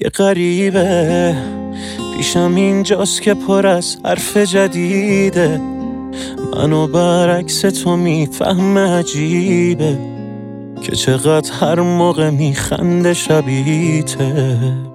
یه غریبه پیشم اینجاست که پر از حرف جدیده، منو برعکس تو میفهمه، عجیبه که چقدر هر موقع میخنده شبیته.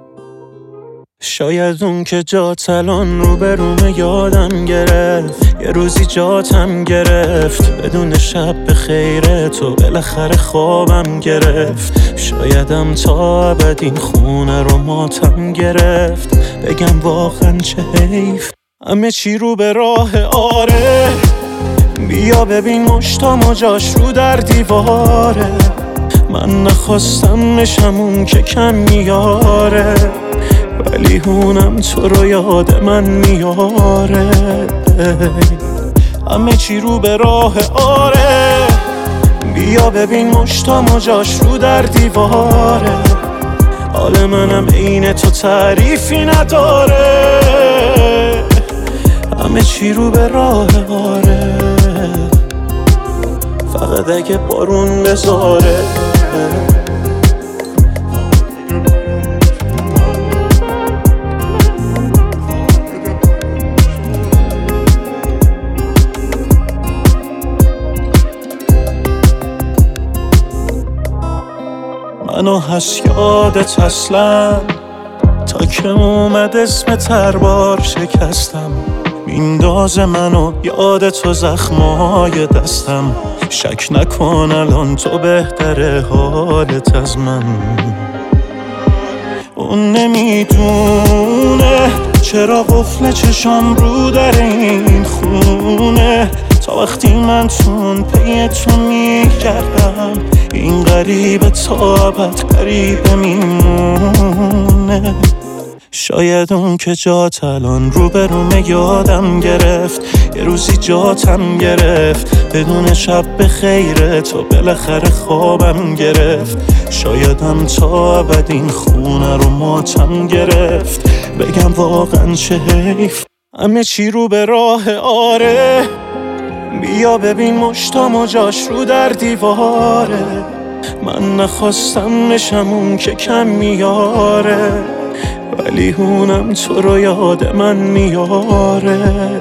شاید اون که جات الان رو به رومه یادم گرفت، یه روزی جاتم گرفت، بدون شب به خیره تو بالاخره خوابم گرفت. شایدم تا ابد این خونه رو ماتم گرفت، بگم واقعا چه حیف همه چی رو به راه. آره بیا ببین مشتام و جاش رو در دیواره، من نخواستم بشم اون که کم میاره، ولی هونم تو رو یاد من میاره. همه چی رو به راه. آره بیا ببین مشتام و جاش رو در دیواره، حال منم عین تو تعریفی نداره. همه چی رو به راه. آره فقط اگه بارون بذاره. منو هست یادت اصلا، تا که اومد اسم تربار شکستم، میندازه منو یاد تو زخمای دستم. شک نکن الان تو بهتره حالت از من. اون نمیدونه چرا قفل چشام رو در این خونه، تا وقتی من تون پی تو میگردم، این غریبه تا ابد غریبه میمونه. شاید اون که جات الان رو به رومه یادم گرفت، یه روزی جاتم گرفت، بدون شب به خیره تو بالاخره خوابم گرفت. شایدم تا ابد این خونه رو ماتم گرفت، بگم واقعا چه حیف همه چی رو به راه. آره بیا ببین مشتام و جاش رو در دیواره، من نخواستم بشم اون که کم میاره، ولی هونم تو رو یاد من میاره.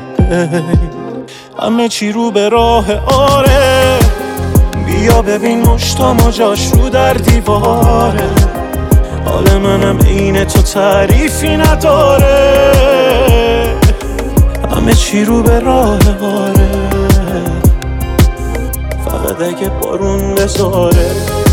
همه چی رو به راه. آره بیا ببین مشتام و جاش رو در دیواره، حال منم عین تو تعریفی نداره. همه چی رو به راه. آره فقط اگه بارون بذاره.